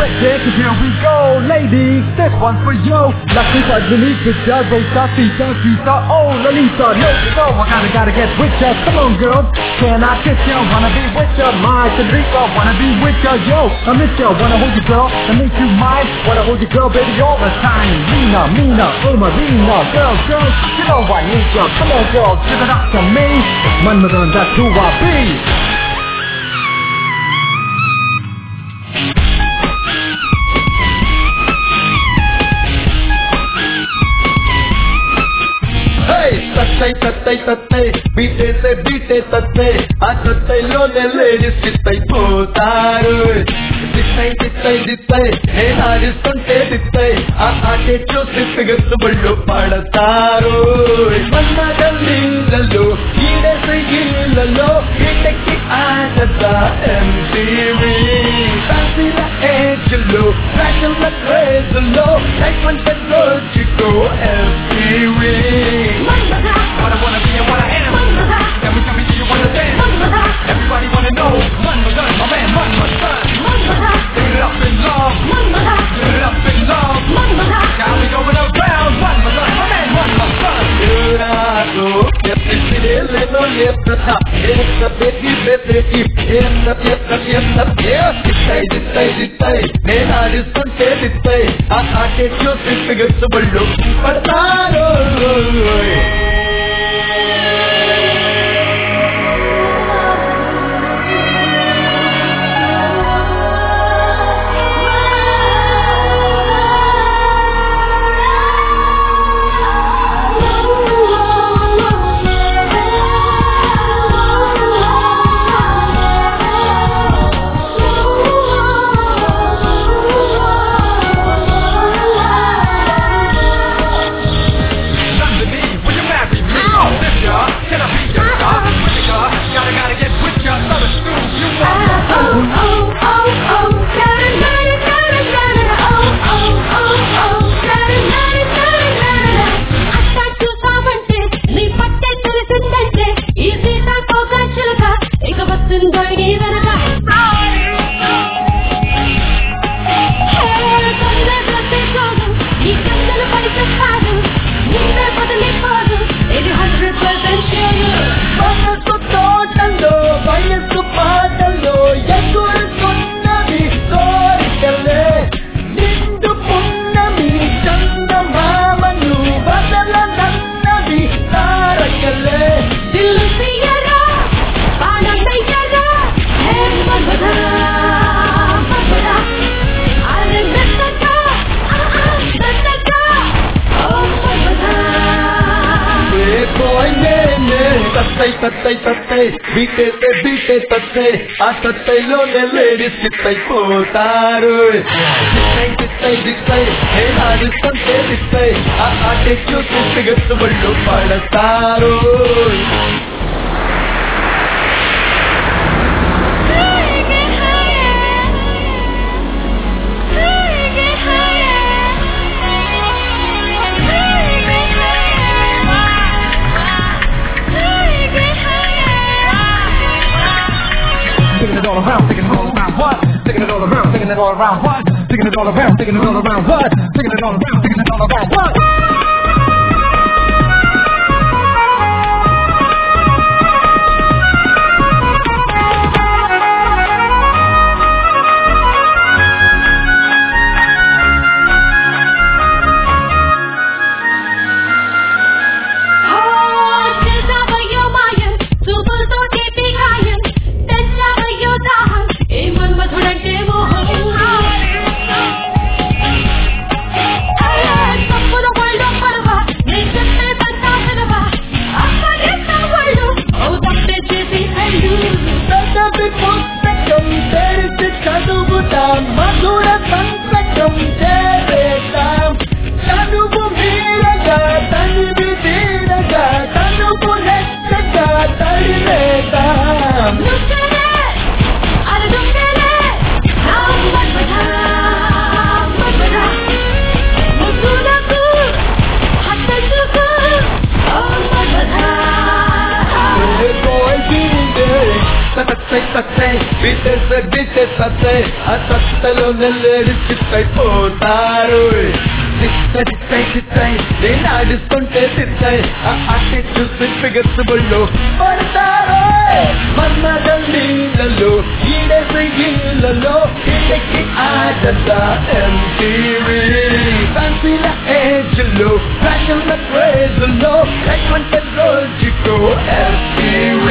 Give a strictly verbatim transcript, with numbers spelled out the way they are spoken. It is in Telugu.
ready, cause here we go, ladies, this one's for you. Lucky for Denise, with ya, Rita, Tita, Tita, oh, Lalita, no, no, I gotta, gotta get with ya, come on girl, can I kiss ya, wanna be with ya, my Federica, wanna be with ya, yo, I miss ya, wanna hold you girl, I make you mine, wanna hold you girl, baby, all the time. Mina, Mina, oh Marina, girl, girl, you know I need ya, come on girl, give it up to me, Manmadan, that's who I be. తత్తై తత్తై తత్తై బీటేసే బీటే తత్తై ఆ తత్తైలోనే లేడీస్ చిత్తై పోతారు దిత్తై దిత్తై దిత్తై నేను ఆడిస్తుంటే దిత్తై ఆ ఆటే చూసి ఫిగర్స్ బళ్ళు పడతారు మన గల్లీలలో ఈడేసే గిల్లలో ఈటెక్కి ఆడతా ఎంటీవీ ఫ్యాన్సీల ఏజ్లో ఫ్యాషన్ల క్రేజ్లో లైఫ్ అంటే రోజుకో MTV. What I wanna be and what I am. Tell me, tell me, do you understand? Everybody wanna know. Manmadan, my man, Manmadan. Give it up in love. Give it up in love. Now we going around. Manmadan, my man, Manmadan. Yurato, yesterday, no yesterday. It's a baby, baby, it's a, it's a, it's a, yeah. Dittai, dittai, dittai. నేను ఆడిస్తుంటే దిత్తై ఆ ఆటే చూసి ఫిగర్స్ బళ్ళు పడతారు. తత్తై తత్తై తత్తై బీటేసే బీటే తత్తై ఆ తత్తైలోనే లేడీస్ చిత్తై పోతారు చిత్తై చిత్తై దిత్తై నేను ఆడిస్తుంటే దిత్తై ఆ ఆటే చూసి ఫిగర్స్ బళ్ళు పడతారు. Taking it all around, taking it all around, what? Taking it all around, taking it all around, what? Taking it all around, taking it all around, what? Taking it all around, taking it all around, what? Hey, తత్తై తత్తై బీటేసే బీటే తత్తై ఆ తత్తలో నెల్లేడి చిత్తైపోతారు చిత్త చిత్తై చిత్తై నేను ఆడిస్తుంటే చిత్తై ఆ ఆటి చూసి ఫిగర్స్ బళ్ళు పడతారు మన్నగల్లీలలో ఈడేసే ఇళ్ళలో ఇళ్ళకి ఆడతా ఎంటీవీ ఫ్యాన్సీల ఏజ్లో ఫ్యాషన్ల క్రేజ్లో ఎటువంటి రోజుకో ఎఫ్టీవీ